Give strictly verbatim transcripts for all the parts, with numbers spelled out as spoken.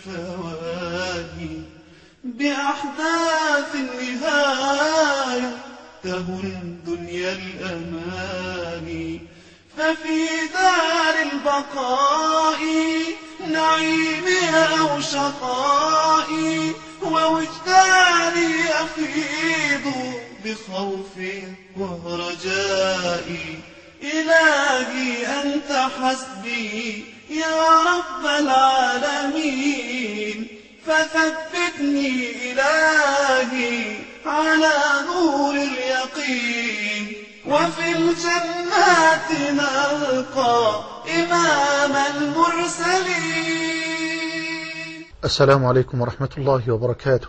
الفواني بأحداث النهاية تهن دنيا الأماني. ففي دار البقاء نعيمي أو شقائي ووجداني يفيض بخوفي ورجائي. إلهي أنت حسبي يا رب العالمين، فثبتني إلهي على نور اليقين، وفي الجنات نلقى إمام المرسلين. السلام عليكم ورحمة الله وبركاته.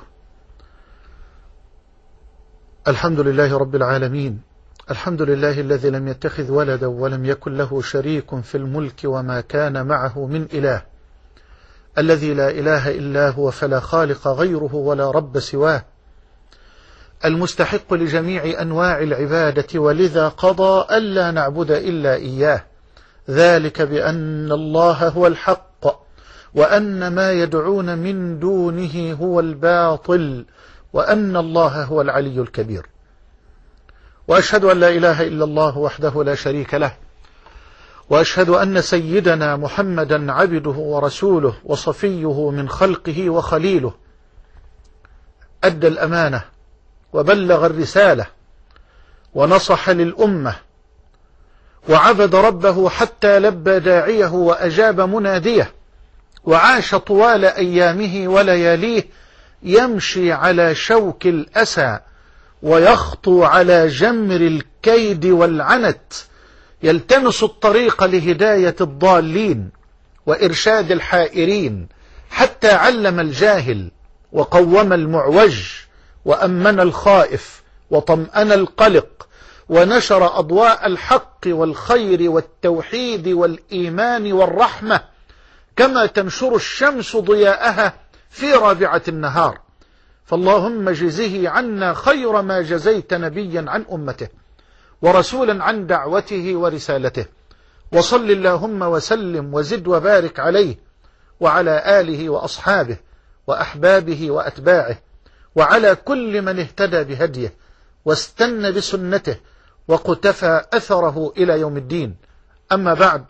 الحمد لله رب العالمين، الحمد لله الذي لم يتخذ ولدا ولم يكن له شريك في الملك وما كان معه من إله، الذي لا إله إلا هو فلا خالق غيره ولا رب سواه، المستحق لجميع أنواع العبادة، ولذا قضى ألا نعبد إلا إياه، ذلك بأن الله هو الحق وأن ما يدعون من دونه هو الباطل وأن الله هو العلي الكبير. وأشهد أن لا إله إلا الله وحده لا شريك له، وأشهد أن سيدنا محمدا عبده ورسوله وصفيه من خلقه وخليله، أدى الأمانة وبلغ الرسالة ونصح للأمة وعبد ربه حتى لبى داعيه وأجاب مناديه، وعاش طوال أيامه ولياليه يمشي على شوك الأسى ويخطو على جمر الكيد والعنت، يلتمس الطريق لهداية الضالين وإرشاد الحائرين، حتى علم الجاهل وقوم المعوج وأمن الخائف وطمأن القلق، ونشر أضواء الحق والخير والتوحيد والإيمان والرحمة، كما تنشر الشمس ضياءها في رابعة النهار. فاللهم جزه عنا خير ما جزيت نبيا عن أمته ورسولا عن دعوته ورسالته، وصل اللهم وسلم وزد وبارك عليه وعلى آله وأصحابه وأحبابه وأتباعه وعلى كل من اهتدى بهديه واستنى بسنته وقتفى أثره إلى يوم الدين. أما بعد،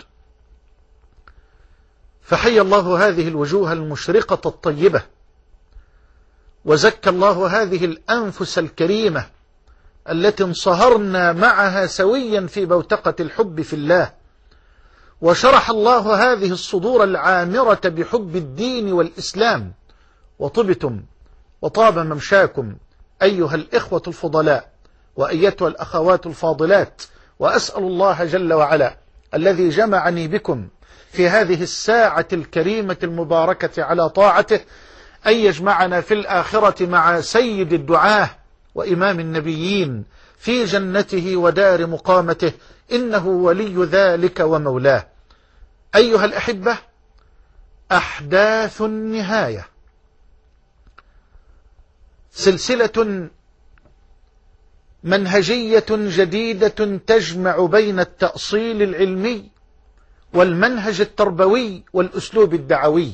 فحي الله هذه الوجوه المشرقة الطيبة، وزكى الله هذه الأنفس الكريمة التي انصهرنا معها سويا في بوتقة الحب في الله، وشرح الله هذه الصدور العامرة بحب الدين والإسلام، وطبتم وطاب ممشاكم أيها الإخوة الفضلاء وأيتها الأخوات الفاضلات. وأسأل الله جل وعلا الذي جمعني بكم في هذه الساعة الكريمة المباركة على طاعته أن يجمعنا في الآخرة مع سيد الدعاة وإمام النبيين في جنته ودار مقامته، إنه ولي ذلك ومولاه. أيها الأحبة، أحداث النهاية سلسلة منهجية جديدة تجمع بين التأصيل العلمي والمنهج التربوي والأسلوب الدعوي،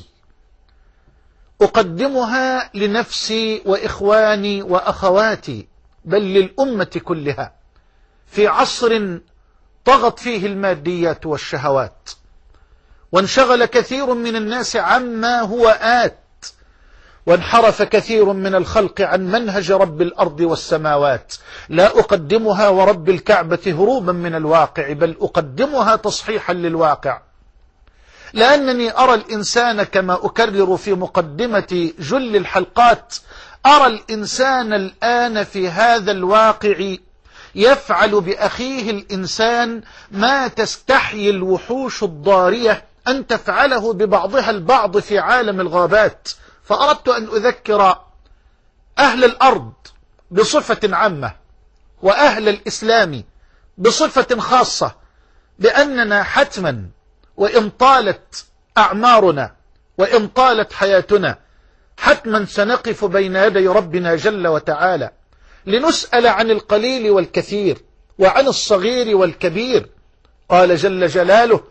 أقدمها لنفسي وإخواني وأخواتي بل للأمة كلها في عصر طغت فيه الماديات والشهوات، وانشغل كثير من الناس عما هو آت، وانحرف كثير من الخلق عن منهج رب الأرض والسماوات. لا أقدمها ورب الكعبة هروبا من الواقع، بل أقدمها تصحيحا للواقع، لأنني أرى الإنسان كما أكرر في مقدمة جل الحلقات، أرى الإنسان الآن في هذا الواقع يفعل بأخيه الإنسان ما تستحيي الوحوش الضارية أن تفعله ببعضها البعض في عالم الغابات. فأردت أن أذكر أهل الأرض بصفة عامة وأهل الإسلام بصفة خاصة بأننا حتما، وإن طالت أعمارنا وإن طالت حياتنا، حتما سنقف بين يدي ربنا جل وتعالى لنسأل عن القليل والكثير وعن الصغير والكبير. قال جل جلاله: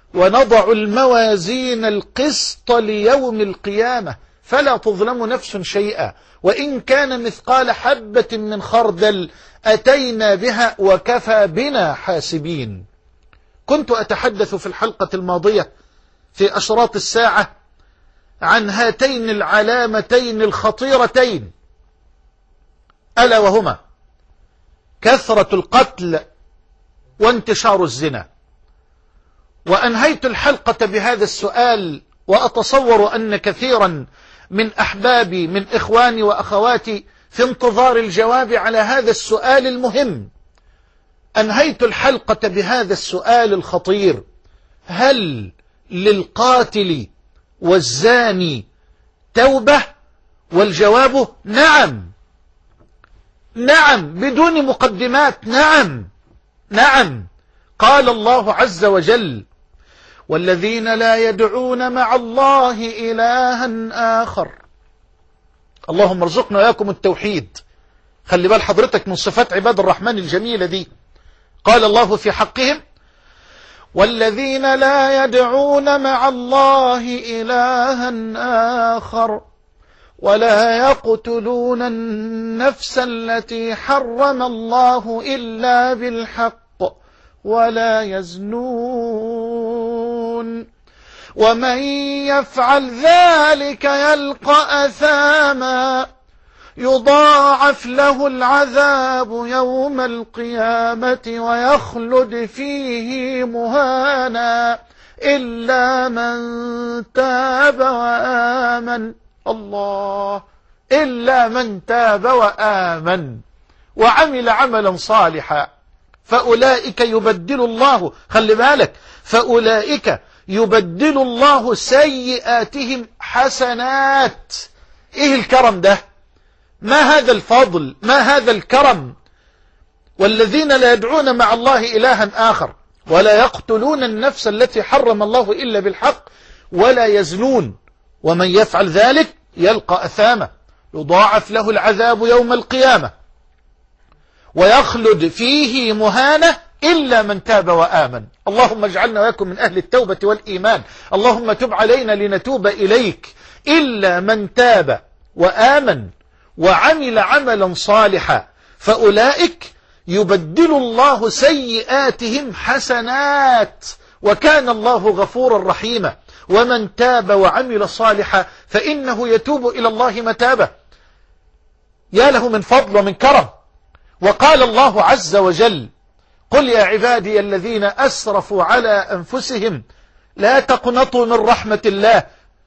ونضع الموازين القسط ليوم القيامة فلا تظلم نفس شيئا وإن كان مثقال حبة من خردل أتينا بها وكفى بنا حاسبين. كنت أتحدث في الحلقة الماضية في أشراط الساعة عن هاتين العلامتين الخطيرتين، ألا وهما كثرة القتل وانتشار الزنا. وأنهيت الحلقة بهذا السؤال، وأتصور أن كثيرا من أحبابي من إخواني وأخواتي في انتظار الجواب على هذا السؤال المهم. أنهيت الحلقة بهذا السؤال الخطير: هل للقاتل والزاني توبة؟ والجواب نعم، نعم، بدون مقدمات، نعم نعم. قال الله عز وجل: والذين لا يدعون مع الله إلها آخر. اللهم ارزقنا وإياكم التوحيد. خلي بال حضرتك من صفات عباد الرحمن الجميلة دي. قال الله في حقهم: والذين لا يدعون مع الله إلها آخر ولا يقتلون النفس التي حرم الله إلا بالحق ولا يزنون ومن يفعل ذلك يلقى أثاما يضاعف له العذاب يوم القيامة ويخلد فيه مهانا إلا من تاب وآمن. الله، إلا من تاب وآمن وعمل عملا صالحا فأولئك يبدل الله، خلي بالك، فأولئك يبدل الله سيئاتهم حسنات. إيه الكرم ده؟ ما هذا الفضل؟ ما هذا الكرم؟ والذين لا يدعون مع الله إلها آخر ولا يقتلون النفس التي حرم الله إلا بالحق ولا يزنون ومن يفعل ذلك يلقى أثاما يضاعف له العذاب يوم القيامة ويخلد فيه مهانة إلا من تاب وآمن. اللهم اجعلنا وياكم من أهل التوبة والإيمان. اللهم تب علينا لنتوب إليك. إلا من تاب وآمن وعمل عملا صالحا فأولئك يبدل الله سيئاتهم حسنات وكان الله غفورا رحيما. ومن تاب وعمل صالحا فإنه يتوب إلى الله متابا. يا له من فضل ومن كرم. وقال الله عز وجل: قل يا عبادي الذين أسرفوا على أنفسهم لا تقنطوا من رحمة الله.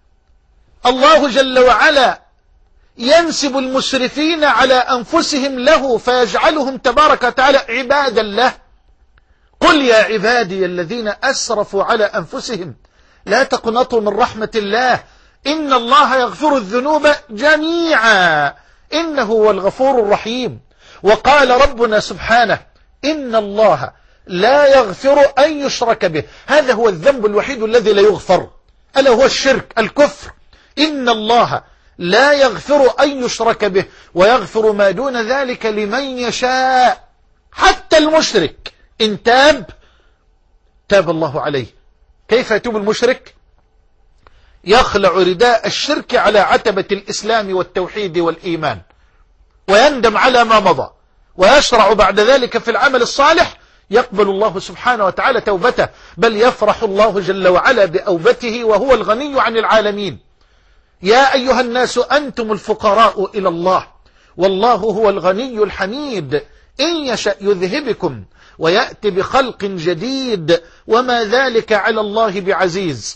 الله جل وعلا ينسب المسرفين على أنفسهم له فيجعلهم تبارك وتعالى عبادا له. قل يا عبادي الذين أسرفوا على أنفسهم لا تقنطوا من رحمة الله إن الله يغفر الذنوب جميعا إنه هو الغفور الرحيم. وقال ربنا سبحانه: إن الله لا يغفر أن يشرك به. هذا هو الذنب الوحيد الذي لا يغفر، ألا هو الشرك، الكفر. إن الله لا يغفر أن يشرك به ويغفر ما دون ذلك لمن يشاء. حتى المشرك إن تاب تاب الله عليه. كيف يتوب المشرك؟ يخلع رداء الشرك على عتبة الإسلام والتوحيد والإيمان ويندم على ما مضى ويشرع بعد ذلك في العمل الصالح. يقبل الله سبحانه وتعالى توبته، بل يفرح الله جل وعلا بأوبته وهو الغني عن العالمين. يا أيها الناس أنتم الفقراء إلى الله والله هو الغني الحميد إن يشأ يذهبكم ويأتي بخلق جديد وما ذلك على الله بعزيز.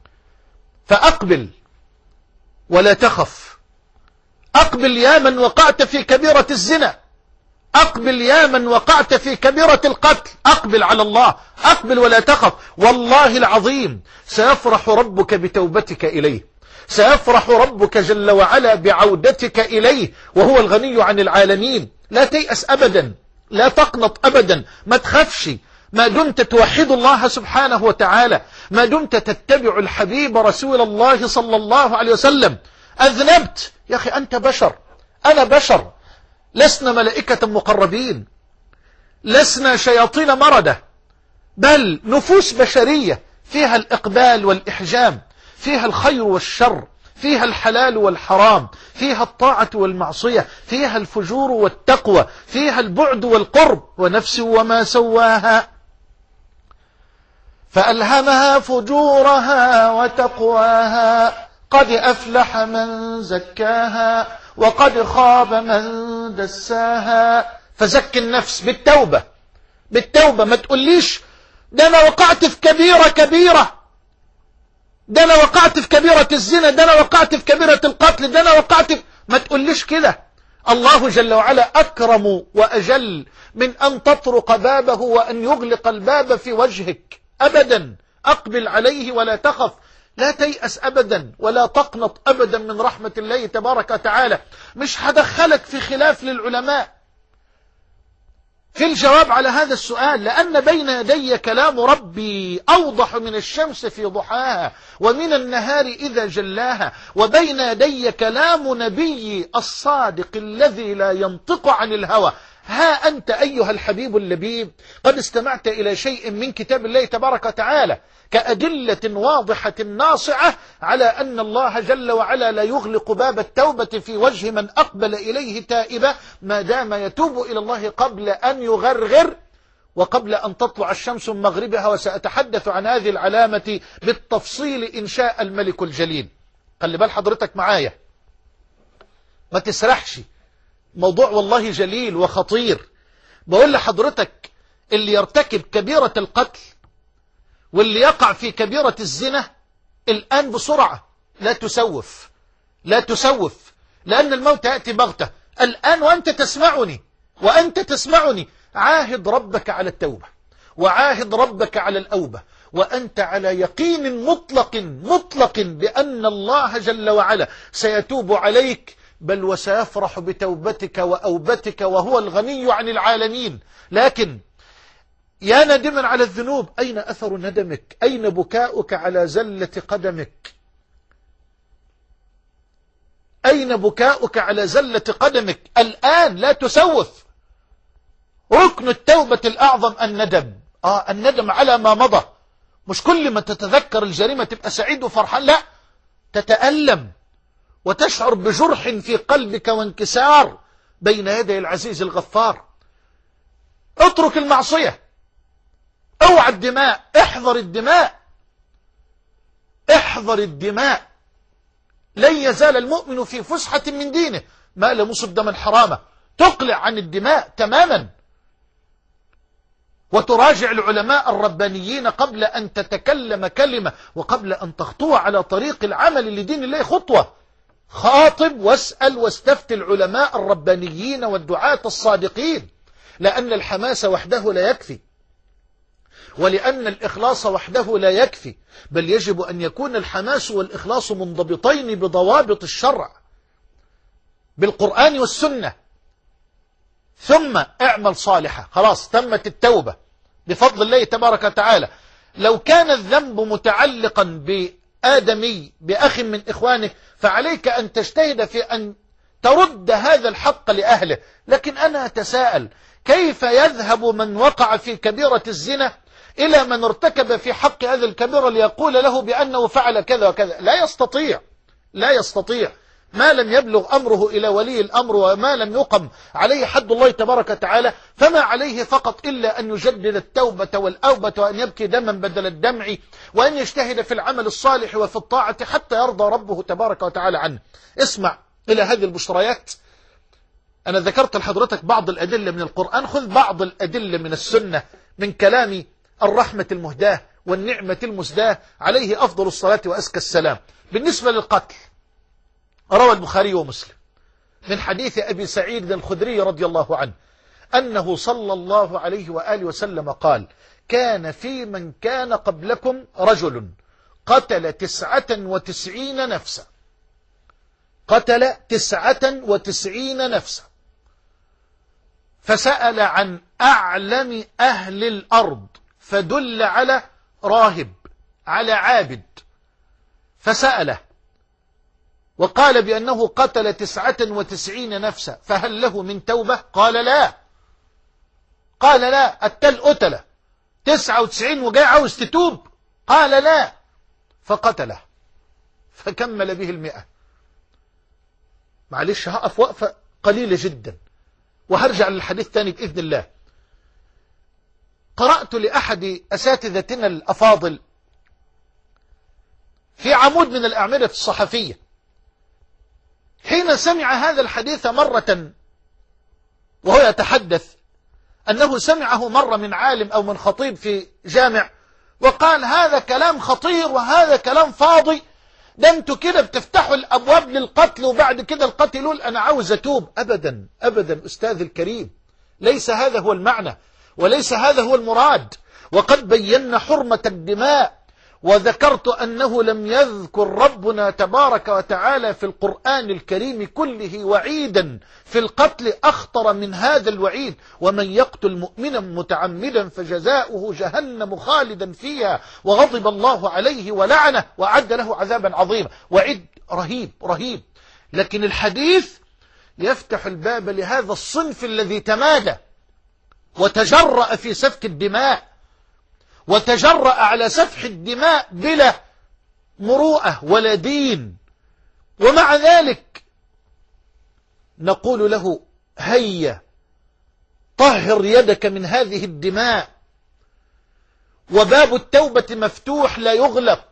فأقبل ولا تخف. أقبل يا من وقعت في كبيرة الزنا. أقبل يا من وقعت في كبيرة القتل. أقبل على الله. أقبل ولا تخف. والله العظيم سيفرح ربك بتوبتك إليه. سيفرح ربك جل وعلا بعودتك إليه وهو الغني عن العالمين. لا تيأس أبدا، لا تقنط أبدا، ما تخافش ما دمت توحد الله سبحانه وتعالى، ما دمت تتبع الحبيب رسول الله صلى الله عليه وسلم. أذنبت يا أخي، أنت بشر، أنا بشر، لسنا ملائكة مقربين، لسنا شياطين مردة، بل نفوس بشرية فيها الإقبال والإحجام، فيها الخير والشر، فيها الحلال والحرام، فيها الطاعة والمعصية، فيها الفجور والتقوى، فيها البعد والقرب. ونفس وما سواها فألهمها فجورها وتقواها قد أفلح من زكاها وقد خاب من دساها. فزك النفس بالتوبة، بالتوبة. ما تقوليش ده أنا وقعت في كبيرة كبيرة، ده أنا وقعت في كبيرة الزنا، ده أنا وقعت في كبيرة القتل، ده أنا وقعت في... ما تقوليش كده. الله جل وعلا أكرم وأجل من أن تطرق بابه وأن يغلق الباب في وجهك أبدا. أقبل عليه ولا تخف، لا تيأس أبدا ولا تقنط أبدا من رحمة الله تبارك وتعالى. مش هدخلك في خلاف للعلماء في الجواب على هذا السؤال، لأن بين يدي كلام ربي أوضح من الشمس في ضحاها ومن النهار إذا جلاها، وبين يدي كلام نبي الصادق الذي لا ينطق عن الهوى. ها أنت أيها الحبيب اللبيب قد استمعت إلى شيء من كتاب الله تبارك وتعالى كأدلة واضحة ناصعة على أن الله جل وعلا لا يغلق باب التوبة في وجه من أقبل إليه تائبا ما دام يتوب إلى الله قبل أن يغرغر وقبل أن تطلع الشمس من مغربها. وسأتحدث عن هذه العلامة بالتفصيل إن شاء الملك الجليل. خلي بال حضرتك معايا، ما تسرحش، موضوع والله جليل وخطير. بقول لحضرتك اللي يرتكب كبيرة القتل واللي يقع في كبيرة الزنا الآن بسرعة، لا تسوف، لا تسوف، لأن الموت يأتي بغتة الآن وأنت تسمعني، وأنت تسمعني. عاهد ربك على التوبة، وعاهد ربك على الأوبة، وأنت على يقين مطلق مطلق بأن الله جل وعلا سيتوب عليك، بل وسيفرح بتوبتك وأوبتك وهو الغني عن العالمين. لكن يا ندما على الذنوب، أين أثر ندمك؟ أين بكاؤك على زلة قدمك؟ أين بكاؤك على زلة قدمك الآن؟ لا تسوف. ركن التوبة الأعظم الندم. آه الندم على ما مضى. مش كل ما تتذكر الجريمة تبقى سعيد وفرحان، لا، تتألم وتشعر بجرح في قلبك وانكسار بين يدي العزيز الغفار. اترك المعصية، اوعى الدماء، احذر الدماء، احذر الدماء. لن يزال المؤمن في فسحة من دينه ما لم يصب دما حراما. تقلع عن الدماء تماما، وتراجع العلماء الربانيين قبل أن تتكلم كلمة وقبل أن تخطو على طريق العمل لدين الله خطوة. خاطب واسأل واستفت العلماء الربانيين والدعاة الصادقين، لأن الحماس وحده لا يكفي، ولأن الإخلاص وحده لا يكفي، بل يجب أن يكون الحماس والإخلاص منضبطين بضوابط الشرع بالقرآن والسنة. ثم اعمل صالحة. خلاص تمت التوبة بفضل الله تبارك وتعالى. لو كان الذنب متعلقا بآدمي بأخ من إخوانك فعليك أن تجتهد في أن ترد هذا الحق لأهله. لكن أنا أتساءل كيف يذهب من وقع في كبيرة الزنا إلى من ارتكب في حق هذه الكبيرة ليقول له بأنه فعل كذا وكذا؟ لا يستطيع، لا يستطيع ما لم يبلغ أمره إلى ولي الأمر وما لم يقم عليه حد الله تبارك وتعالى. فما عليه فقط إلا أن يجدد التوبة والأوبة وأن يبكي دما بدل الدمع وأن يجتهد في العمل الصالح وفي الطاعة حتى يرضى ربه تبارك وتعالى عنه. اسمع إلى هذه البشريات. أنا ذكرت لحضرتك بعض الأدلة من القرآن، خذ بعض الأدلة من السنة من كلام الرحمة المهداة والنعمة المسداة عليه أفضل الصلاة وأزكى السلام. بالنسبة للقتل، روى البخاري ومسلم من حديث أبي سعيد الخدري رضي الله عنه أنه صلى الله عليه وآله وسلم قال: كان في من كان قبلكم رجل قتل تسعة وتسعين نفسا، قتل تسعة وتسعين نفسا، فسأل عن أعلم أهل الأرض فدل على راهب، على عابد، فسأله وقال بأنه قتل تسعة وتسعين نفسا، فهل له من توبة؟ قال لا، قال لا، التل قتل تسعة وتسعين وجاي عاوز تتوب؟ قال لا، فقتله فكمل به المئة. معلش هقف وقفة قليلة جدا وهرجع للحديث تاني بإذن الله. قرأت لأحد أساتذتنا الأفاضل في عمود من الأعمدة الصحفية حين سمع هذا الحديث مرة وهو يتحدث أنه سمعه مرة من عالم أو من خطيب في جامع، وقال هذا كلام خطير وهذا كلام فاضي، ده انتوا كده بتفتحوا الأبواب للقتل وبعد كده القتل يقول أنا عاوز أتوب. أبدا أبدا أستاذ الكريم، ليس هذا هو المعنى وليس هذا هو المراد. وقد بينا حرمة الدماء وذكرت أنه لم يذكر ربنا تبارك وتعالى في القرآن الكريم كله وعيدا في القتل أخطر من هذا الوعيد: ومن يقتل مؤمنا متعمدا فجزاؤه جهنم خالدا فيها وغضب الله عليه ولعنه وأعد له عذابا عظيما. وعيد رهيب رهيب. لكن الحديث يفتح الباب لهذا الصنف الذي تمادى وتجرأ في سفك الدماء وتجرأ على سفح الدماء بلا مروءة ولا دين، ومع ذلك نقول له هيا طهر يدك من هذه الدماء، وباب التوبة مفتوح لا يغلق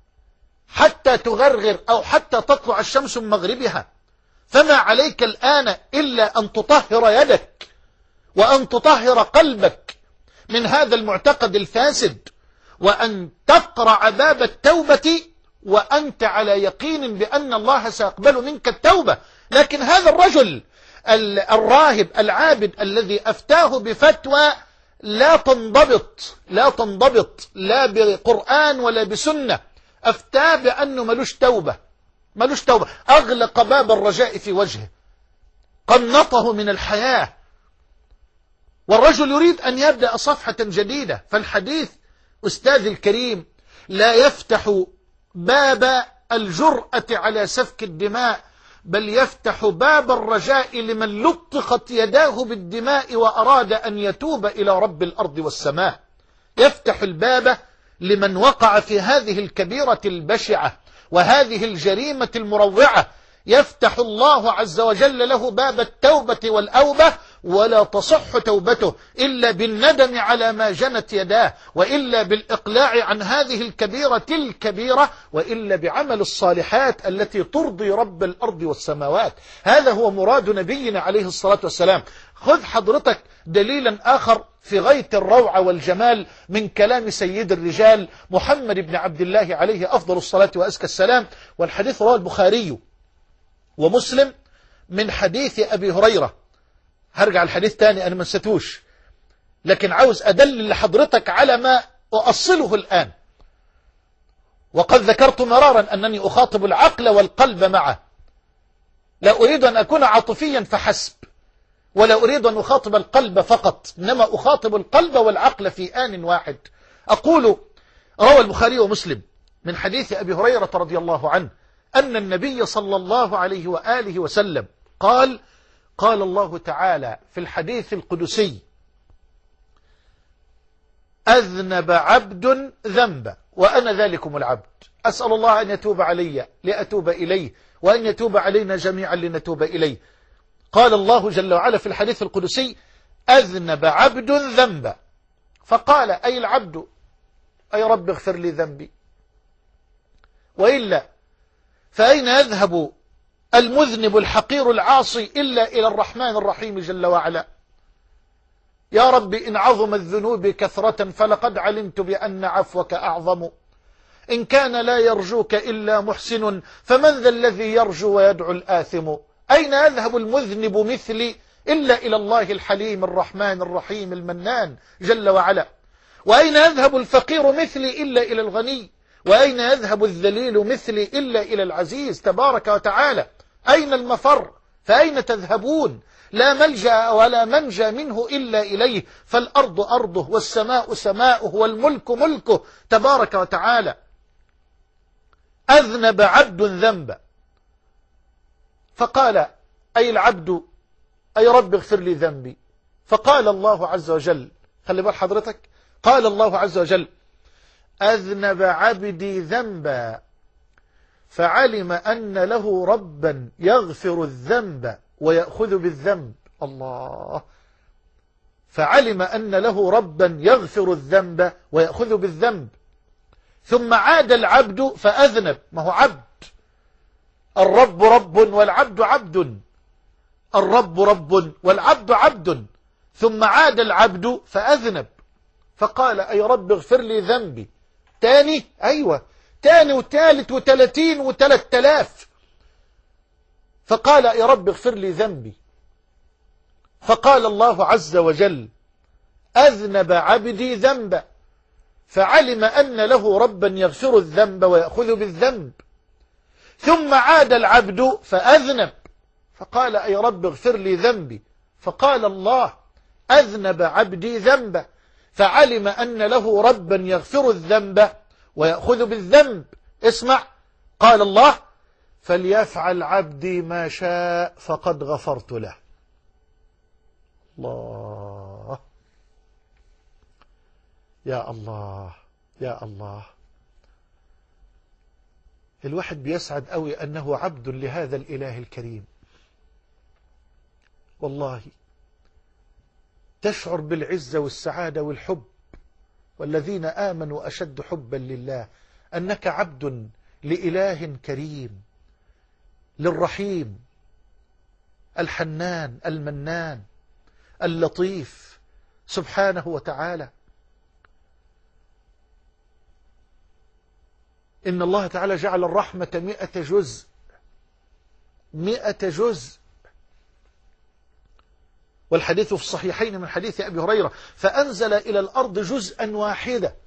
حتى تغرغر أو حتى تطلع الشمس من مغربها. فما عليك الآن إلا أن تطهر يدك وأن تطهر قلبك من هذا المعتقد الفاسد، وأن تقرع باب التوبة وأنت على يقين بأن الله سيقبل منك التوبة. لكن هذا الرجل الراهب العابد الذي أفتاه بفتوى لا تنضبط لا تنضبط لا بقرآن ولا بسنة، أفتاه بأنه ملوش توبة ملوش توبة أغلق باب الرجاء في وجهه، قنطه من الحياة، والرجل يريد أن يبدأ صفحة جديدة. فالحديث أستاذ الكريم لا يفتح باب الجرأة على سفك الدماء، بل يفتح باب الرجاء لمن لطخت يداه بالدماء وأراد أن يتوب إلى رب الأرض والسماء. يفتح الباب لمن وقع في هذه الكبيرة البشعة وهذه الجريمة المروعة. يفتح الله عز وجل له باب التوبة والأوبة، ولا تصح توبته إلا بالندم على ما جنت يداه، وإلا بالإقلاع عن هذه الكبيرة الكبيرة، وإلا بعمل الصالحات التي ترضي رب الأرض والسماوات. هذا هو مراد نبينا عليه الصلاة والسلام. خذ حضرتك دليلا آخر في غاية الروعة والجمال من كلام سيد الرجال محمد بن عبد الله عليه أفضل الصلاة وأزكى السلام، والحديث رواه البخاري ومسلم من حديث أبي هريرة. هرجع الحديث تاني أنا ما نسيتوش، لكن عاوز أدلل لحضرتك على ما أؤصله الآن. وقد ذكرت مرارا أنني أخاطب العقل والقلب معه، لا أريد أن أكون عاطفيا فحسب، ولا أريد أن أخاطب القلب فقط، إنما أخاطب القلب والعقل في آن واحد. أقول روى البخاري ومسلم من حديث أبي هريرة رضي الله عنه أن النبي صلى الله عليه وآله وسلم قال: قال الله تعالى في الحديث القدسي: أذنب عبد ذنبا وأنا ذلكم العبد، أسأل الله أن يتوب علي لأتوب إليه، وأن يتوب علينا جميعا لنتوب إليه. قال الله جل وعلا في الحديث القدسي: أذنب عبد ذنبا، فقال أي العبد أي رب اغفر لي ذنبي، وإلا فأين يذهب المذنب الحقير العاصي إلا إلى الرحمن الرحيم جل وعلا؟ يا رب إن عظم الذنوب كثرة فلقد علمت بأن عفوك أعظم، إن كان لا يرجوك إلا محسن فمن ذا الذي يرجو ويدعو الآثم؟ أين يذهب المذنب مثلي إلا إلى الله الحليم الرحمن الرحيم المنان جل وعلا؟ وأين يذهب الفقير مثلي إلا إلى الغني؟ وأين يذهب الذليل مثلي إلا إلى العزيز تبارك وتعالى؟ أين المفر؟ فأين تذهبون؟ لا ملجأ ولا منجى منه إلا إليه، فالأرض أرضه والسماء سماؤه والملك ملكه تبارك وتعالى. أذنب عبد ذنبا، فقال أي العبد أي رب اغفر لي ذنبي، فقال الله عز وجل، خلي بال حضرتك، قال الله عز وجل: أذنب عبدي ذنبا فعلم أن له ربا يغفر الذنب ويأخذ بالذنب. الله. فعلم أن له ربا يغفر الذنب ويأخذ بالذنب، ثم عاد العبد فأذنب. ما هو عبد، الرب رب والعبد عبد، الرب رب والعبد عبد. ثم عاد العبد فأذنب فقال أي رب اغفر لي ذنبي. تاني، أيوة تاني وثالث وثلاثين وثلاث تلاف. فقال يا رب اغفر لي ذنبي. فقال الله عز وجل أذنب عبدي ذنبا فعلم أن له ربا يغفر الذنب ويأخذ بالذنب. ثم عاد العبد فأذنب فقال أي رب اغفر لي ذنبي. فقال الله أذنب عبدي ذنبا فعلم أن له ربا يغفر الذنب ويأخذ بالذنب. اسمع، قال الله فليفعل عبدي ما شاء فقد غفرت له. الله، يا الله يا الله. الواحد بيسعد قوي أنه عبد لهذا الإله الكريم. والله تشعر بالعزة والسعادة والحب، والذين آمنوا أشد حبا لله، أنك عبد لإله كريم، للرحيم الحنان المنان اللطيف سبحانه وتعالى. إن الله تعالى جعل الرحمة مئة جزء، مئة جزء. والحديث في الصحيحين من حديث أبي هريرة فأنزل إلى الأرض جزءا واحدة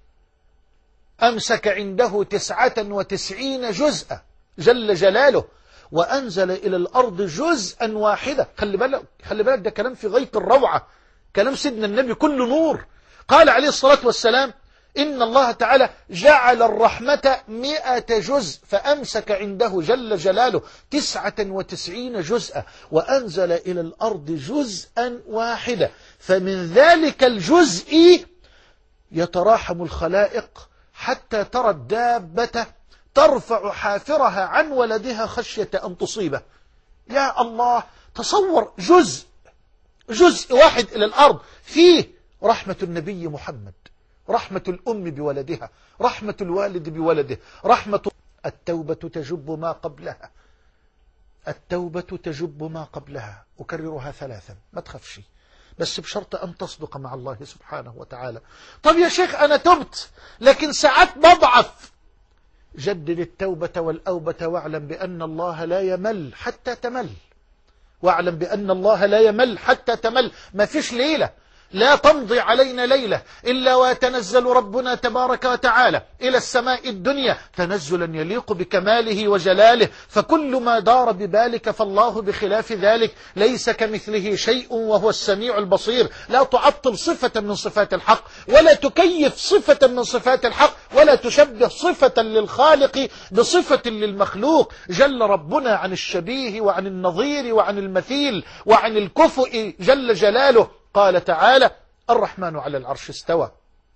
أمسك عنده تسعة وتسعين جزءا جل جلاله، وأنزل إلى الأرض جزءا واحدة. خلي بالك، خلي بالك، ده كلام في غاية الروعة، كلام سيدنا النبي كله نور. قال عليه الصلاة والسلام إن الله تعالى جعل الرحمة مئة جزء فأمسك عنده جل جلاله تسعة وتسعين جزءا وأنزل إلى الأرض جزءا واحدا، فمن ذلك الجزء يتراحم الخلائق حتى ترى الدابة ترفع حافرها عن ولدها خشية أن تصيبه. يا الله، تصور جزء جزء واحد إلى الأرض فيه رحمة النبي محمد، رحمة الأم بولدها، رحمة الوالد بولده، رحمة التوبة تجب ما قبلها، التوبة تجب ما قبلها. أكررها ثلاثا، ما تخافش، بس بشرط أن تصدق مع الله سبحانه وتعالى. طب يا شيخ أنا تبت لكن ساعات بضعف. جدد التوبة والأوبة واعلم بأن الله لا يمل حتى تمل، واعلم بأن الله لا يمل حتى تمل. ما فيش ليلة لا تمضي علينا ليلة إلا ويتنزل ربنا تبارك وتعالى إلى السماء الدنيا تنزلا يليق بكماله وجلاله، فكل ما دار ببالك فالله بخلاف ذلك، ليس كمثله شيء وهو السميع البصير. لا تعطل صفة من صفات الحق، ولا تكيف صفة من صفات الحق، ولا تشبه صفة للخالق بصفة للمخلوق. جل ربنا عن الشبيه وعن النظير وعن المثيل وعن الكفؤ جل جلاله. قال تعالى الرحمن على العرش استوى،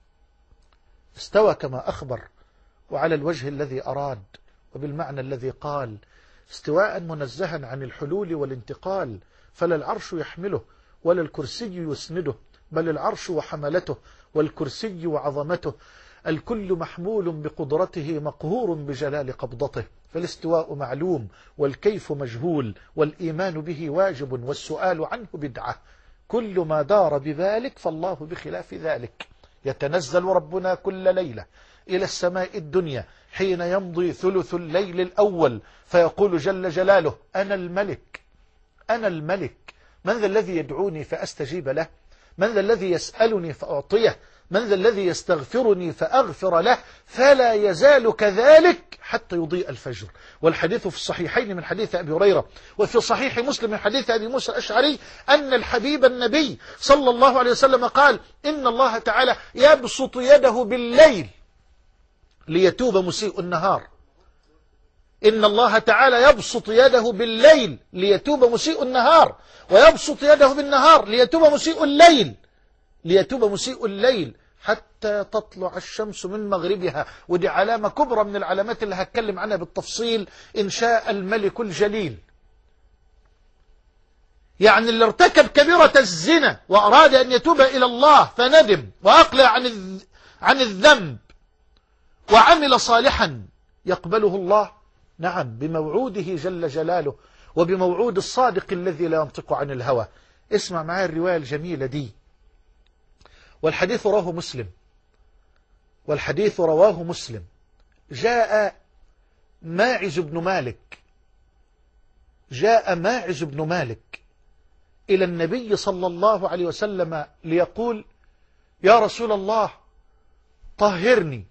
استوى كما أخبر، وعلى الوجه الذي أراد وبالمعنى الذي قال، استواء منزها عن الحلول والانتقال، فلا العرش يحمله ولا الكرسي يسنده، بل العرش وحملته والكرسي وعظمته، الكل محمول بقدرته مقهور بجلال قبضته. فالاستواء معلوم والكيف مجهول، والإيمان به واجب والسؤال عنه بدعة. كل ما دار بذلك فالله بخلاف ذلك. يتنزل ربنا كل ليلة إلى السماء الدنيا حين يمضي ثلث الليل الأول فيقول جل جلاله أنا الملك، أنا الملك، من ذا الذي يدعوني فأستجيب له؟ من ذا الذي يسألني فأعطيه؟ من ذا الذي يستغفرني فأغفر له؟ فلا يزال كذلك حتى يضيء الفجر. والحديث في الصحيحين من حديث أبي هريرة، وفي صحيح مسلم من حديث أبي موسى الأشعري أن الحبيب النبي صلى الله عليه وسلم قال إن الله تعالى يبسط يده بالليل ليتوب مسيء النهار. إن الله تعالى يبسط يده بالليل ليتوب مسيء النهار، ويبسط يده بالنهار ليتوب مسيء الليل، ليتوب مسيء الليل حتى تطلع الشمس من مغربها، ودي علامة كبرى من العلامات اللي هتكلم عنها بالتفصيل إن شاء الملك الجليل. يعني اللي ارتكب كبيرة الزنا وأراد أن يتوب إلى الله فندم وأقلع عن عن الذنب وعمل صالحا يقبله الله، نعم، بموعوده جل جلاله وبموعود الصادق الذي لا ينطق عن الهوى. اسمع معايا الرواية الجميلة دي، والحديث رواه مسلم، والحديث رواه مسلم. جاء ماعز بن مالك جاء ماعز بن مالك إلى النبي صلى الله عليه وسلم ليقول: يا رسول الله طهرني.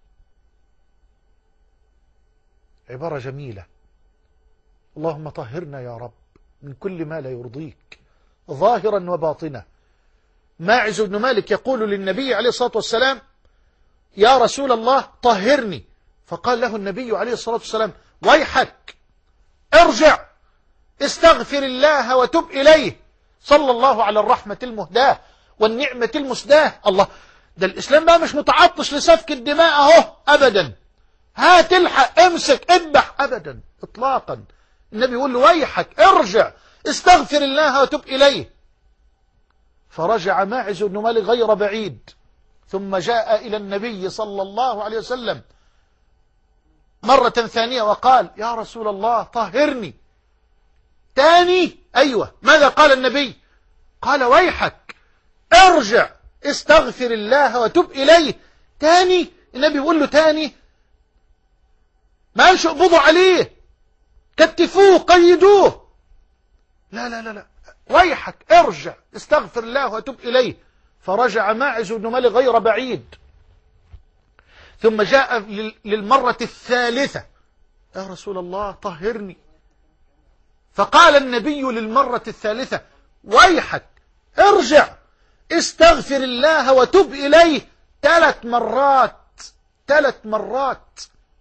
عبارة جميلة، اللهم طهرنا يا رب من كل ما لا يرضيك ظاهرا وباطنا. ماعز بن مالك يقول للنبي عليه الصلاة والسلام: يا رسول الله طهرني. فقال له النبي عليه الصلاة والسلام: ويحك، ارجع استغفر الله وتب إليه. صلى الله على الرحمة المهداة والنعمة المسداة. الله، ده الإسلام بقى مش متعطش لسفك الدماء اهو أبدا، هات الحق امسك اذبح أبدا إطلاقا. النبي يقول له: ويحك ارجع استغفر الله وتب إليه. فرجع ماعز بن مالك غير بعيد، ثم جاء إلى النبي صلى الله عليه وسلم مرة ثانية وقال: يا رسول الله طهرني. تاني، أيوة، ماذا قال النبي؟ قال: ويحك ارجع استغفر الله وتب إليه. تاني، النبي يقول له تاني، ما قالش اقبضوا عليه كتفوه قيدوه، لا لا لا لا، ويحك ارجع استغفر الله وتب إليه. فرجع ماعز بن مالك غير بعيد، ثم جاء للمرة الثالثة: يا رسول الله طهرني. فقال النبي للمرة الثالثة: ويحك ارجع استغفر الله وتب إليه. ثلاث مرات ثلاث مرات.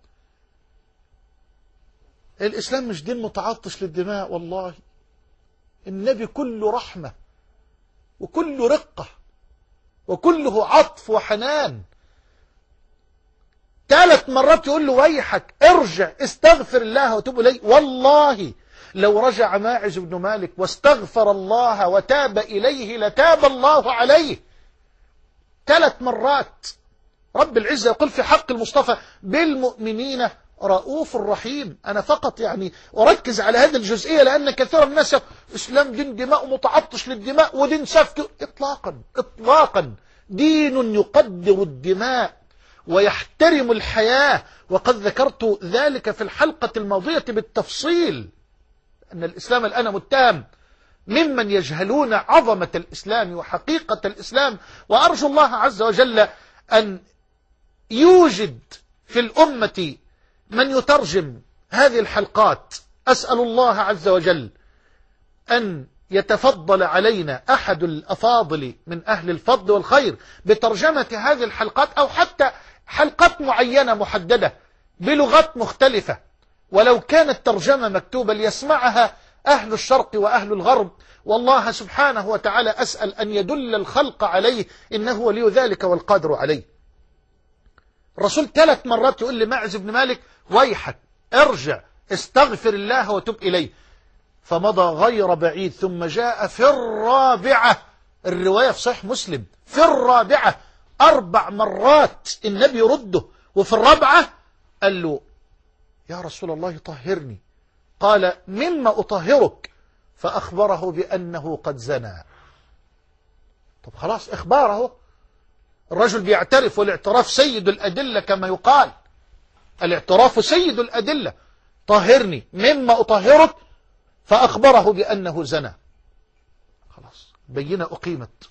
الإسلام مش دين متعطش للدماء، والله النبي كله رحمة وكله رقة وكله عطف وحنان. ثلاث مرات يقول له: ويحك ارجع استغفر الله وتب إليه. والله لو رجع ماعز بن مالك واستغفر الله وتاب إليه لتاب الله عليه. ثلاث مرات. رب العزة يقول في حق المصطفى: بالمؤمنين رؤوف رحيم. أنا فقط يعني أركز على هذه الجزئية لأن كثير من الناس إسلام دين دماء متعطش للدماء ودين سفك. إطلاقا إطلاقا، دين يقدر الدماء ويحترم الحياة، وقد ذكرت ذلك في الحلقة الماضية بالتفصيل، أن الإسلام الآن متهم ممن يجهلون عظمة الإسلام وحقيقة الإسلام. وأرجو الله عز وجل أن يوجد في الأمة من يترجم هذه الحلقات. أسأل الله عز وجل أن يتفضل علينا أحد الأفاضل من أهل الفضل والخير بترجمة هذه الحلقات، أو حتى حلقات معينة محددة بلغات مختلفة، ولو كانت ترجمة مكتوبة ليسمعها أهل الشرق وأهل الغرب. والله سبحانه وتعالى أسأل أن يدل الخلق عليه، إنه ولي ذلك والقادر عليه. الرسول ثلاث مرات يقول لماعز بن مالك: ويحك ارجع استغفر الله وتب إليه. فمضى غير بعيد، ثم جاء في الرابعة، الرواية في صحيح مسلم، في الرابعة أربع مرات النبي يرده، وفي الرابعة قال له: يا رسول الله طهرني. قال: مما أطهرك؟ فأخبره بأنه قد زنى. طب خلاص، إخباره، الرجل بيعترف، والاعتراف سيد الأدلة كما يقال، الاعتراف سيد الأدلة. طهرني، مما أطهرك؟ فأخبره بأنه زنى. خلاص، بينة أقيمت.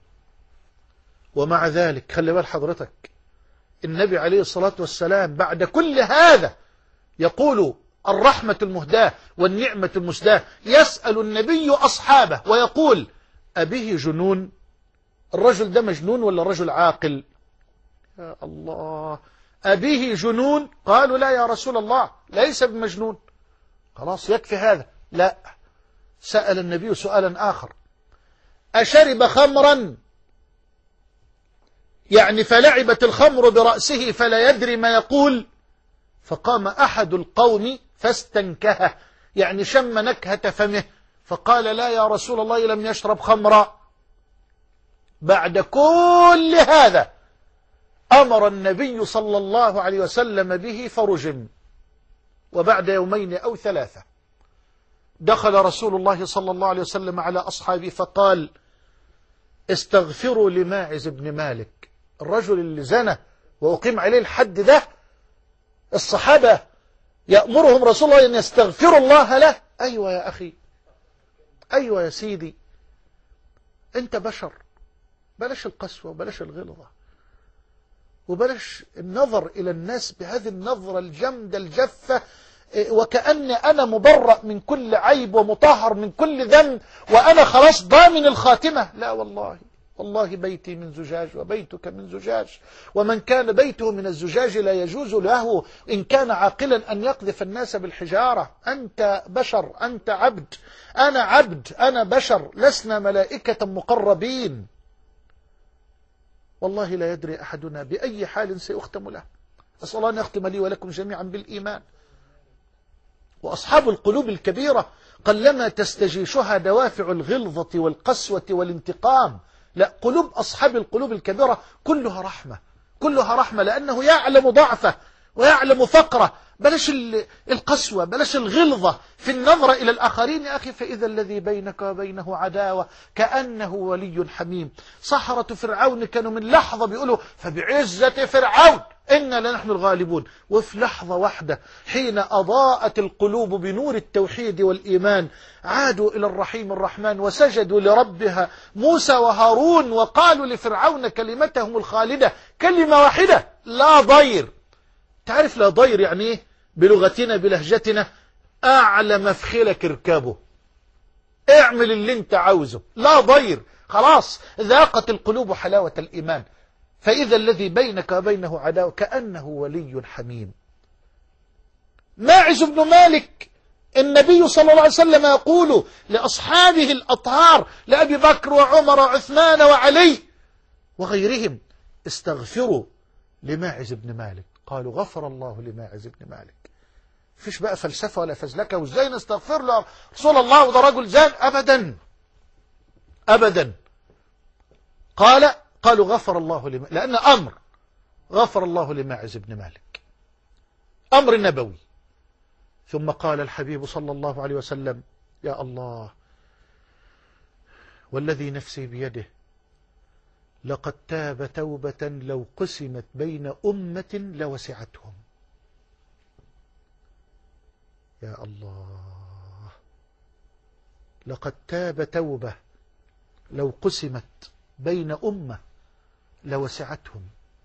ومع ذلك خلي بال حضرتك، النبي عليه الصلاة والسلام بعد كل هذا يقول: الرحمة المهداة والنعمة المسداة. يسأل النبي أصحابه ويقول: أبه جنون؟ الرجل ده مجنون ولا رجل عاقل؟ يا الله، أبه جنون؟ قالوا: لا يا رسول الله، ليس بمجنون. خلاص، يكفي هذا. لا، سأل النبي سؤالا آخر: أشرب خمرا؟ يعني فلعبت الخمر برأسه فلا يدري ما يقول. فقام أحد القوم فاستنكهه، يعني شم نكهة فمه، فقال لا يا رسول الله لم يشرب خمرا. بعد كل هذا أمر النبي صلى الله عليه وسلم به فرجم. وبعد يومين أو ثلاثة دخل رسول الله صلى الله عليه وسلم على أصحابه فقال استغفروا لماعز بن مالك، الرجل اللي زنى وأقيم عليه الحد ده، الصحابة يأمرهم رسول الله أن يستغفروا الله له. أيوة يا أخي، أيوة يا سيدي، أنت بشر، بلاش القسوة وبلاش الغلظة وبلاش النظر إلى الناس بهذه النظرة الجمدة الجافة، وكأن أنا مبرأ من كل عيب ومطهر من كل ذنب وأنا خلاص ضامن الخاتمة. لا والله، والله بيتي من زجاج وبيتك من زجاج، ومن كان بيته من الزجاج لا يجوز له إن كان عاقلا أن يقذف الناس بالحجارة. أنت بشر، أنت عبد، أنا عبد، أنا بشر، لسنا ملائكة مقربين. والله لا يدري أحدنا بأي حال سيختم له. أسأل الله أن يختم لي ولكم جميعا بالإيمان. وأصحاب القلوب الكبيرة قلما تستجيشها دوافع الغلظة والقسوة والانتقام. لا، قلوب أصحاب القلوب الكبيرة كلها رحمة، كلها رحمة، لأنه يعلم ضعفه ويعلم فقره. بلاش القسوة، بلاش الغلظة في النظرة إلى الآخرين يا أخي. فإذا الذي بينك وبينه عداوة كأنه ولي حميم. سحرة فرعون كانوا من لحظة بيقولوا فبعزة فرعون إنا لنحن الغالبون، وفي لحظة واحدة حين أضاءت القلوب بنور التوحيد والإيمان عادوا إلى الرحيم الرحمن وسجدوا لربها موسى وهارون وقالوا لفرعون كلمتهم الخالدة كلمة واحدة لا ضير. تعرف لا ضير يعني ايه بلغتنا بلهجتنا؟ أعلى مفخلك اركبه، اعمل اللي انت عاوزه، لا ضير. خلاص ذاقت القلوب حلاوة الإيمان. فإذا الذي بينك وبينه عداوة كأنه ولي حميم. ماعز بن مالك النبي صلى الله عليه وسلم يقول لأصحابه الأطهار لأبي بكر وعمر وعثمان وعلي وغيرهم استغفروا لماعز بن مالك. قالوا غفر الله لماعز بن مالك. فيش بقى فلسفة ولا فزلكة وازاي نستغفر له رسول الله وده رجل زان، أبدا أبدا. قال قالوا غفر الله لما، لأن أمر غفر الله لماعز بن مالك، أمر نبوي. ثم قال الحبيب صلى الله عليه وسلم يا الله والذي نفسي بيده لقد تاب توبة لو قسمت بين أمة لوسعتهم. يا الله، لقد تاب توبة لو قسمت بين أمة لوسعتهم.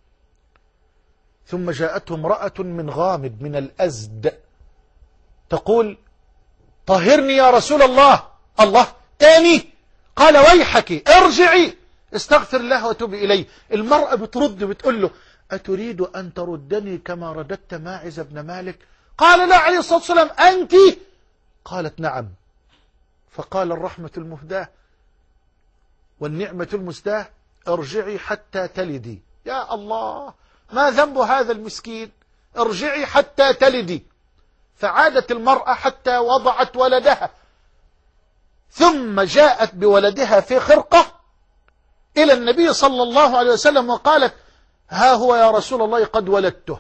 ثم جاءته امرأة من غامد من الأزد تقول طهرني يا رسول الله. الله تاني؟ قال ويحك ارجعي استغفر الله وتوب إليه. المرأة بترد بتقول له أتريد أن تردني كما رددت ماعز بن مالك؟ قال لا عليه الصلاة والسلام أنت؟ قالت نعم. فقال الرحمة المهداة والنعمة المسداة ارجعي حتى تلدي. يا الله، ما ذنب هذا المسكين؟ ارجعي حتى تلدي. فعادت المرأة حتى وضعت ولدها، ثم جاءت بولدها في خرقة إلى النبي صلى الله عليه وسلم وقالت ها هو يا رسول الله قد ولدته.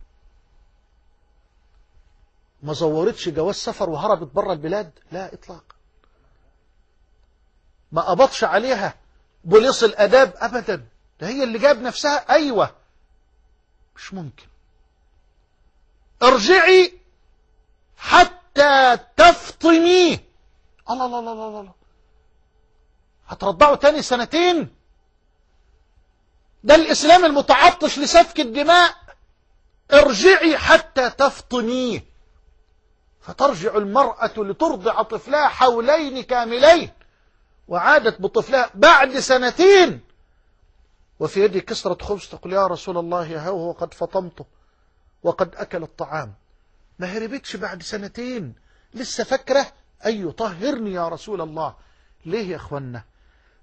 ما زورتش جواز سفر وهربت بره البلاد، لا إطلاق. ما قبضش عليها بوليس الأداب أبدا، ده هي اللي جاب نفسها. أيوة، مش ممكن. ارجعي حتى تفطمي. الله الله الله الله الله، هترضعوا تاني سنتين؟ ده الإسلام المتعطش لسفك الدماء. ارجعي حتى تفطميه. فترجع المرأة لترضع طفلها حولين كاملين، وعادت بطفلها بعد سنتين وفي يدي كسرة خبز تقول يا رسول الله هو قد فطمته وقد أكل الطعام. ما هربتش بعد سنتين، لسه فكرة أي طهرني يا رسول الله. ليه يا أخوانا؟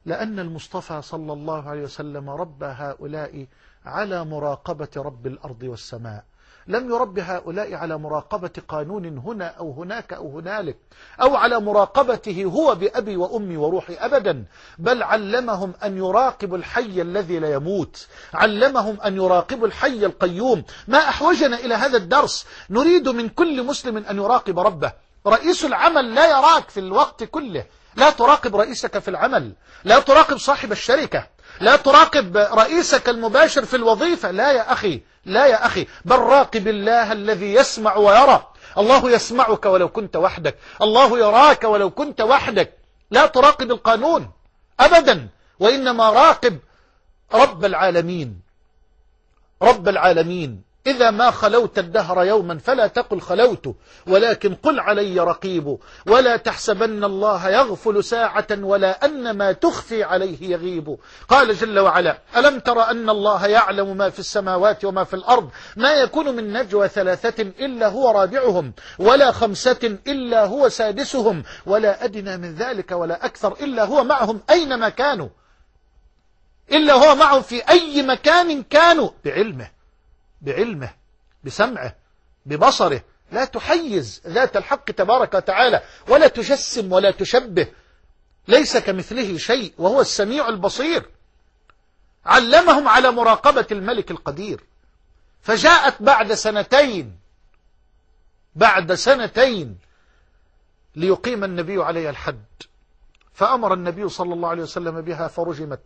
لأن المصطفى صلى الله عليه وسلم ربى هؤلاء على مراقبة رب الأرض والسماء، لم يرب هؤلاء على مراقبة قانون هنا أو هناك أو هنالك، أو على مراقبته هو بأبي وأمي وروحي أبدا، بل علمهم أن يراقبوا الحي الذي لا يموت، علمهم أن يراقبوا الحي القيوم. ما أحوجنا إلى هذا الدرس؟ نريد من كل مسلم أن يراقب ربه. رئيس العمل لا يراك في الوقت كله، لا تراقب رئيسك في العمل، لا تراقب صاحب الشركة، لا تراقب رئيسك المباشر في الوظيفة، لا يا أخي، لا يا أخي، بل راقب الله الذي يسمع ويرى. الله يسمعك ولو كنت وحدك، الله يراك ولو كنت وحدك. لا تراقب القانون أبدا، وإنما راقب رب العالمين، رب العالمين. إذا ما خلوت الدهر يوما فلا تقل خلوت، ولكن قل علي رقيب، ولا تحسبن الله يغفل ساعة ولا أن ما تخفي عليه يغيب. قال جل وعلا: ألم تر أن الله يعلم ما في السماوات وما في الأرض، ما يكون من نجوى ثلاثة إلا هو رابعهم، ولا خمسة إلا هو سادسهم، ولا أدنى من ذلك ولا أكثر إلا هو معهم أينما كانوا، إلا هو معهم في أي مكان كانوا، بعلمه، بعلمه، بسمعه، ببصره. لا تحيز ذات الحق تبارك وتعالى، ولا تجسم ولا تشبه، ليس كمثله شيء وهو السميع البصير. علمهم على مراقبة الملك القدير. فجاءت بعد سنتين، بعد سنتين ليقيم النبي عليها الحد، فأمر النبي صلى الله عليه وسلم بها فرجمت،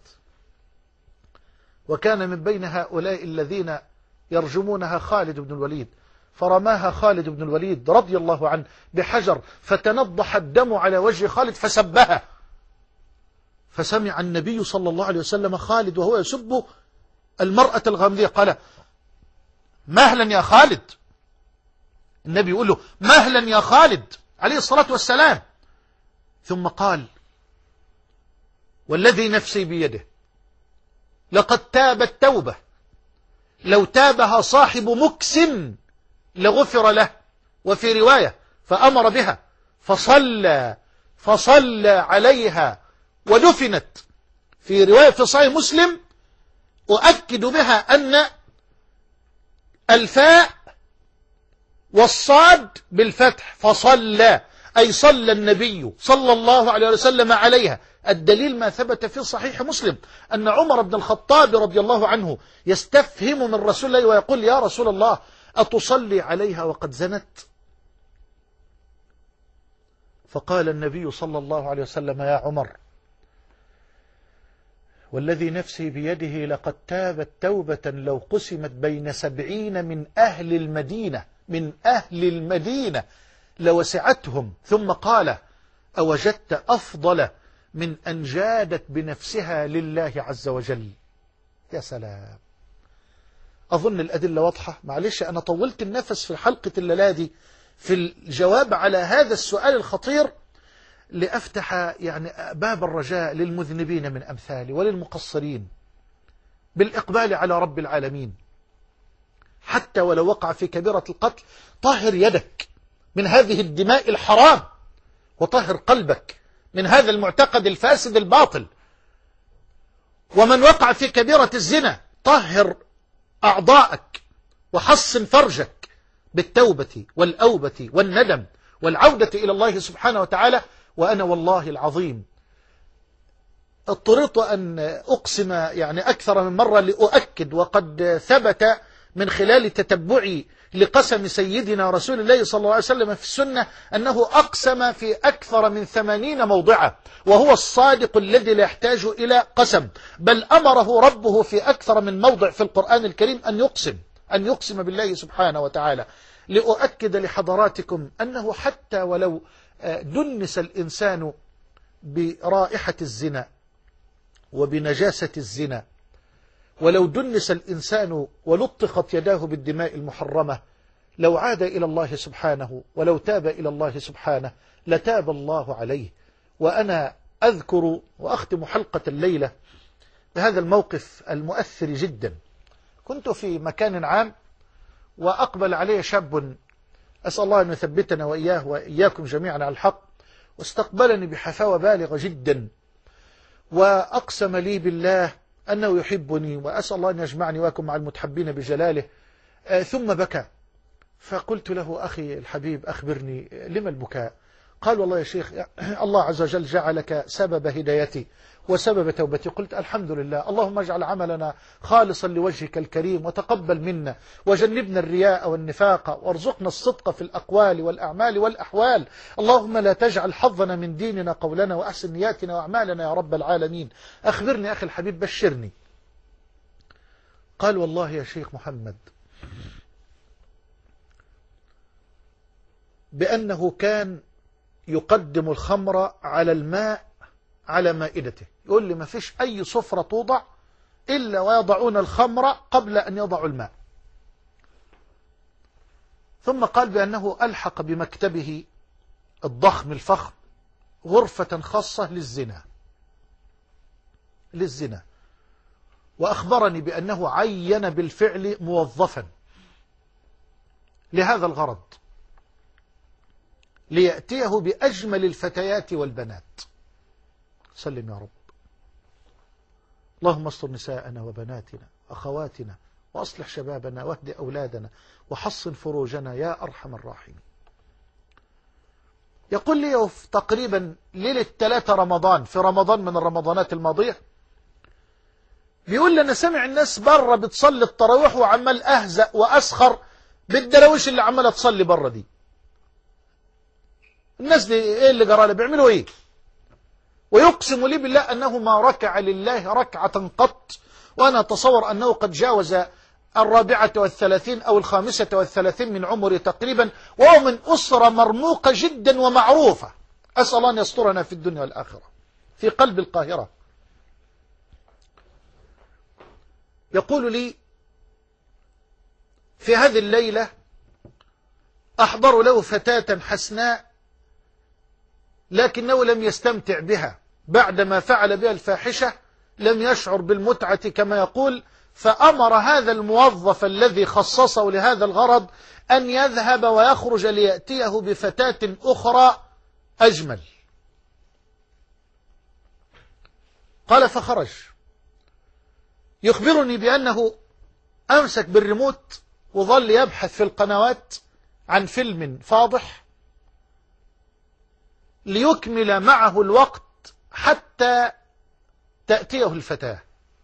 وكان من بين هؤلاء الذين يرجمونها خالد بن الوليد، فرماها خالد بن الوليد رضي الله عنه بحجر، فتنضح الدم على وجه خالد فسبها. فسمع النبي صلى الله عليه وسلم خالد وهو يسب المرأة الغامدية، قال: مهلا يا خالد. النبي يقول له: مهلا يا خالد عليه الصلاة والسلام. ثم قال: والذي نفسي بيده لقد تابت توبة لو تابها صاحب مكس لغفر له. وفي رواية: فأمر بها فصلى فصلى عليها ودفنت. في رواية في صحيح مسلم أؤكد بها أن الفاء والصاد بالفتح، فصلى أي صلى النبي صلى الله عليه وسلم عليها. الدليل ما ثبت في صحيح مسلم أن عمر بن الخطاب رضي الله عنه يستفهم من رسول الله ويقول: يا رسول الله، أتصلي عليها وقد زنت؟ فقال النبي صلى الله عليه وسلم: يا عمر، والذي نفسي بيده لقد تابت توبة لو قسمت بين سبعين من أهل المدينة، من أهل المدينة لوسعتهم. ثم قال: أوجدت أفضل من أن جادت بنفسها لله عز وجل؟ يا سلام. أظن الأدلة واضحة. معلش أنا طولت النفس في حلقة الليلة دي في الجواب على هذا السؤال الخطير، لأفتح يعني باب الرجاء للمذنبين من أمثالي وللمقصرين بالإقبال على رب العالمين. حتى ولو وقع في كبيرة القتل، طهر يدك من هذه الدماء الحرام، وطهر قلبك من هذا المعتقد الفاسد الباطل. ومن وقع في كبيرة الزنا، طهر أعضاءك وحصن فرجك بالتوبة والأوبة والندم والعودة إلى الله سبحانه وتعالى. وأنا والله العظيم اضطررت أن أقسم يعني أكثر من مرة لأؤكد، وقد ثبت من خلال تتبعي لقسم سيدنا رسول الله صلى الله عليه وسلم في السنة أنه أقسم في أكثر من ثمانين موضعا، وهو الصادق الذي لا يحتاج إلى قسم، بل أمره ربه في أكثر من موضع في القرآن الكريم أن يقسم أن يقسم بالله سبحانه وتعالى. لأؤكد لحضراتكم أنه حتى ولو دنس الإنسان برائحة الزنا وبنجاسة الزنا، ولو دنس الإنسان ولطخت يداه بالدماء المحرمة، لو عاد إلى الله سبحانه ولو تاب إلى الله سبحانه لتاب الله عليه. وأنا أذكر وأختم حلقة الليلة بهذا الموقف المؤثر جدا. كنت في مكان عام وأقبل علي شاب، أسأل الله أن يثبتنا وإياه وإياكم جميعا على الحق، واستقبلني بحفاوة بالغة جدا، وأقسم لي بالله أنه يحبني، وأسأل الله أن يجمعني وأكون مع المتحبين بجلاله. آه ثم بكى، فقلت له أخي الحبيب أخبرني لما البكاء؟ قال والله يا شيخ الله عز وجل جعلك سبب هدايتي وسبب توبتي. قلت الحمد لله، اللهم اجعل عملنا خالصا لوجهك الكريم وتقبل منا وجنبنا الرياء والنفاق وارزقنا الصدق في الأقوال والأعمال والأحوال. اللهم لا تجعل حظنا من ديننا قولنا وأحسن نياتنا وأعمالنا يا رب العالمين. أخبرني أخي الحبيب، بشرني. قال والله يا شيخ محمد بأنه كان يقدم الخمر على الماء على مائدته. يقول لي ما فيش أي سفرة توضع إلا ويضعون الخمر قبل أن يضعوا الماء. ثم قال بأنه ألحق بمكتبه الضخم الفخم غرفة خاصة للزنا للزنا وأخبرني بأنه عين بالفعل موظفا لهذا الغرض ليأتيه بأجمل الفتيات والبنات. سلم يا رب. اللهم استر نساءنا وبناتنا أخواتنا وأصلح شبابنا واهد أولادنا وحصن فروجنا يا أرحم الراحمين. يقول لي في تقريبا ليلة ثلاثة رمضان، في رمضان من الرمضانات الماضية، بيقول لي أنا سمع الناس بره بتصلي التراويح وعمال أهزأ وأسخر بالدراويش اللي عمالة تصلي بره دي. الناس دي ايه اللي جرى لها؟ بيعملوا ايه؟ ويقسم لي بالله أنه ما ركع لله ركعة قط، وأنا أتصور أنه قد جاوز الرابعة والثلاثين أو الخامسة والثلاثين من عمره تقريبا، وهو من أسرة مرموقة جدا ومعروفة. أسأل الله أن يسترنا في الدنيا والآخرة، في قلب القاهرة. يقول لي في هذه الليلة أحضر له فتاة حسناء لكنه لم يستمتع بها، بعدما فعل بها الفاحشة لم يشعر بالمتعة كما يقول، فأمر هذا الموظف الذي خصصه لهذا الغرض أن يذهب ويخرج ليأتيه بفتاة أخرى أجمل. قال فخرج، يخبرني بأنه أمسك بالريموت وظل يبحث في القنوات عن فيلم فاضح ليكمل معه الوقت حتى تأتيه الفتاة.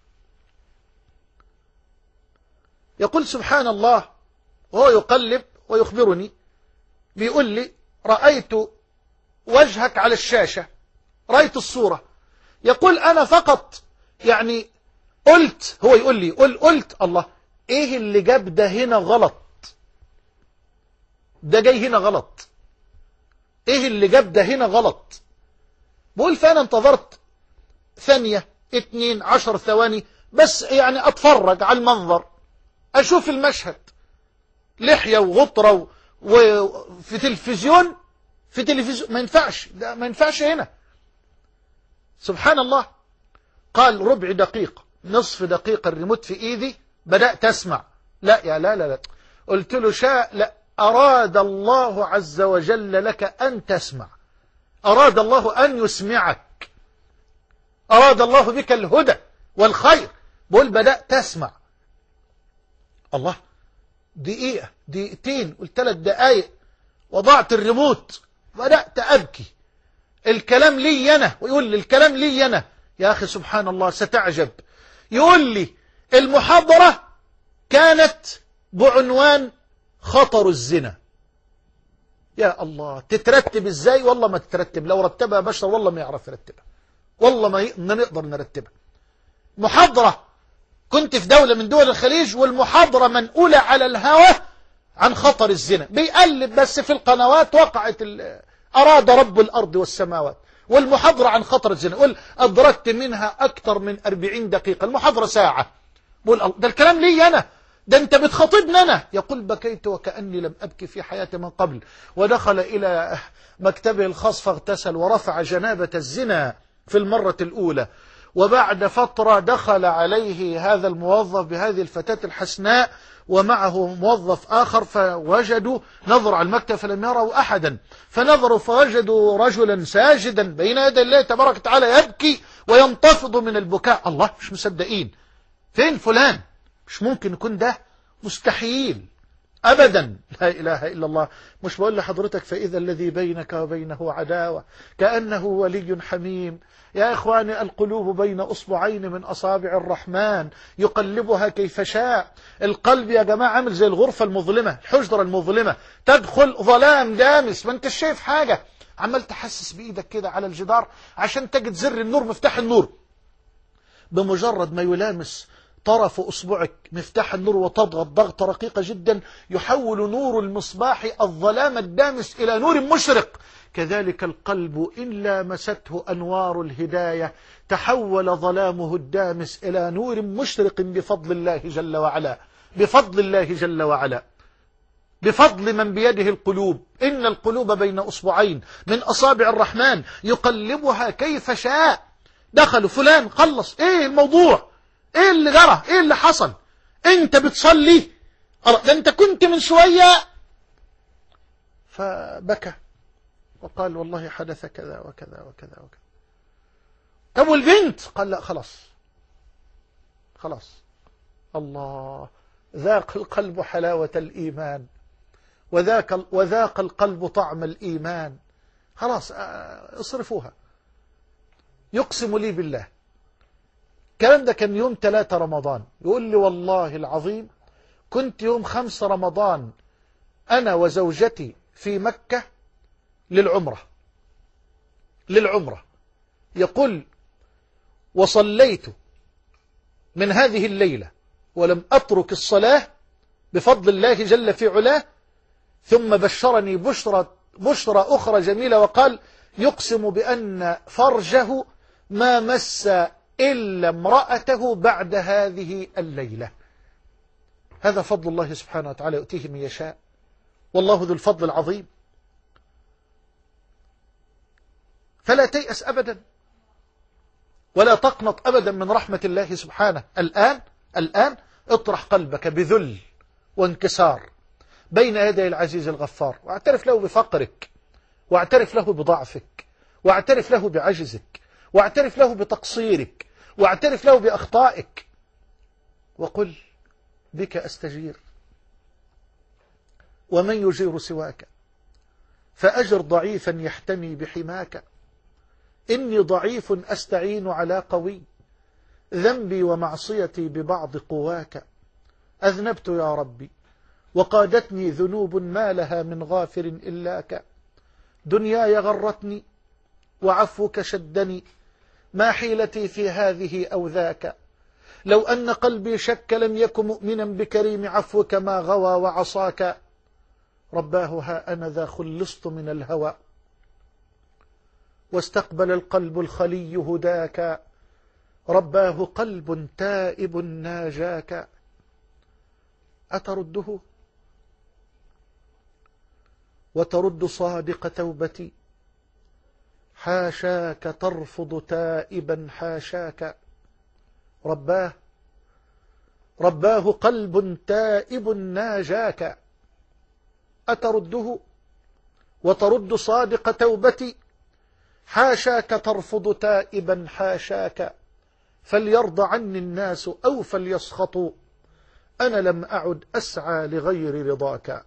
يقول سبحان الله وهو يقلب ويخبرني، بيقول لي رأيت وجهك على الشاشة، رأيت الصورة. يقول أنا فقط يعني قلت، هو يقول لي قل قلت الله ايه اللي جاب ده هنا غلط، ده جاي هنا غلط، ايه اللي جاب ده هنا غلط. بقول فأنا انتظرت ثانية اتنين عشر ثواني بس يعني اتفرج على المنظر، اشوف المشهد، لحية وغطرة وفي تلفزيون في تلفزيون ما ينفعش، ده ما ينفعش هنا. سبحان الله. قال ربع دقيقة نصف دقيقة الريموت في ايدي بدأت اسمع، لا يا لا لا لا قلت له شاء لا أراد الله عز وجل لك أن تسمع، أراد الله أن يسمعك، أراد الله بك الهدى والخير. بقول بدأت تسمع الله دقيقة دقيقتين قلت ثلاث دقايق وضعت الريموت بدأت أبكي. الكلام لي أنا، ويقول لي الكلام لي أنا. يا أخي سبحان الله ستعجب. يقول لي المحاضرة كانت بعنوان خطر الزنا. يا الله تترتب ازاي؟ والله ما تترتب، لو رتبها بشر والله ما يعرف يرتبها، والله ما نقدر نرتبها. محاضرة كنت في دولة من دول الخليج والمحاضرة منقولة على الهوى عن خطر الزنا، بيقلب بس في القنوات وقعت أراد رب الأرض والسماوات، والمحاضرة عن خطر الزنا. قل أدركت منها أكثر من أربعين دقيقة، المحاضرة ساعة. بقول ده الكلام لي أنا، ده أنت بتخاطبني أنا. يقول بكيت وكأني لم أبكي في حياتي من قبل. ودخل إلى مكتبه الخاص فاغتسل ورفع جنابة الزنا في المرة الأولى. وبعد فترة دخل عليه هذا الموظف بهذه الفتاة الحسناء ومعه موظف آخر، فوجدوا نظروا على المكتب فلم يروا أحدا، فنظروا فوجدوا رجلا ساجدا بين يدي الله تبارك وتعالى يبكي وينتفض من البكاء. الله، مش مصدقين، فين فلان؟ مش ممكن يكون ده، مستحيل أبدا. لا إله إلا الله. مش بقول لحضرتك فإذا الذي بينك وبينه عداوة كأنه ولي حميم. يا إخواني، القلوب بين أصبعين من أصابع الرحمن يقلبها كيف شاء. القلب يا جماعة عامل زي الغرفة المظلمة، الحجرة المظلمة، تدخل ظلام دامس، ما انت شايف حاجة، عمال تحسس بإيدك كده على الجدار عشان تجد زر النور، مفتاح النور، بمجرد ما يلامس طرف أصبعك مفتاح النور وتضغط ضغطة رقيقة جدا يحول نور المصباح الظلام الدامس إلى نور مشرق. كذلك القلب إن لامسته أنوار الهداية تحول ظلامه الدامس إلى نور مشرق بفضل الله جل وعلا، بفضل الله جل وعلا، بفضل من بيده القلوب. إن القلوب بين أصبعين من أصابع الرحمن يقلبها كيف شاء. دخلوا فلان، خلص، إيه الموضوع؟ ايه اللي جرى؟ ايه اللي حصل؟ انت بتصلي؟ ده انت كنت من شوية. فبكى وقال والله حدث كذا وكذا وكذا وكذا. طب والبنت؟ قال لا، خلاص خلاص. الله، ذاق القلب حلاوة الإيمان، وذاق, وذاق القلب طعم الإيمان. خلاص اصرفوها. يقسم لي بالله، الكلام ده كان يوم ثلاثة رمضان، يقول لي والله العظيم كنت يوم خمسة رمضان أنا وزوجتي في مكة للعمرة للعمرة يقول وصليت من هذه الليلة ولم أترك الصلاة بفضل الله جل في علاه، ثم بشرني بشرة, بشرة أخرى جميلة وقال يقسم بأن فرجه ما مس إلا امرأته بعد هذه الليلة. هذا فضل الله سبحانه وتعالى يؤتيه من يشاء، والله ذو الفضل العظيم. فلا تيأس أبدا ولا تقنط أبدا من رحمة الله سبحانه. الآن الآن اطرح قلبك بذل وانكسار بين يدي العزيز الغفار، واعترف له بفقرك، واعترف له بضعفك، واعترف له بعجزك، واعترف له بتقصيرك، واعترف له بأخطائك، وقل بك أستجير ومن يجير سواك، فأجر ضعيفا يحتمي بحماك. إني ضعيف أستعين على قوي، ذنبي ومعصيتي ببعض قواك. أذنبت يا ربي وقادتني ذنوب ما لها من غافر إلاك. دنياي غرتني وعفوك شدني، ما حيلتي في هذه أو ذاك. لو أن قلبي شك لم يكن مؤمنا بكريم عفوك ما غوى وعصاك. رباه ها أنا ذا خلصت من الهوى، واستقبل القلب الخلي هداك. رباه قلب تائب ناجاك. أترده وترد صادق توبتي، حاشاك ترفض تائبا حاشاك. رباه رباه قلب تائب ناجاك. أترده وترد صادق توبتي، حاشاك ترفض تائبا حاشاك. فليرضى عني الناس أو فليسخطوا، أنا لم أعد أسعى لغير رضاك.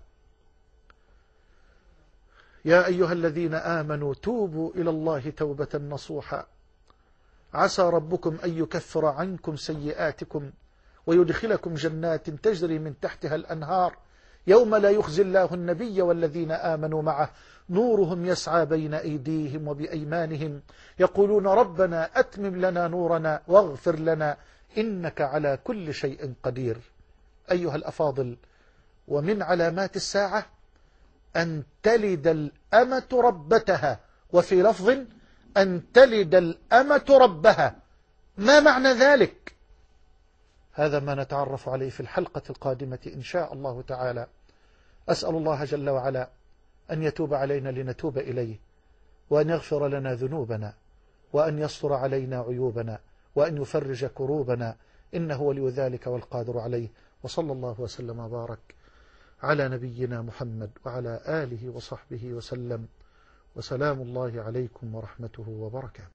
يا أيها الذين آمنوا توبوا إلى الله توبة نصوحا، عسى ربكم أن يكفر عنكم سيئاتكم ويدخلكم جنات تجري من تحتها الأنهار، يوم لا يخزي الله النبي والذين آمنوا معه نورهم يسعى بين أيديهم وبأيمانهم يقولون ربنا أتمم لنا نورنا واغفر لنا إنك على كل شيء قدير. أيها الأفاضل، ومن علامات الساعة أن تلد الأمة ربتها، وفي لفظ أن تلد الأمة ربها. ما معنى ذلك؟ هذا ما نتعرف عليه في الحلقة القادمة إن شاء الله تعالى. أسأل الله جل وعلا أن يتوب علينا لنتوب إليه، وأن يغفر لنا ذنوبنا، وأن يستر علينا عيوبنا، وأن يفرج كروبنا، إنه ولي ذلك والقادر عليه. وصلى الله وسلم وبارك على نبينا محمد وعلى آله وصحبه وسلم، وسلام الله عليكم ورحمته وبركاته.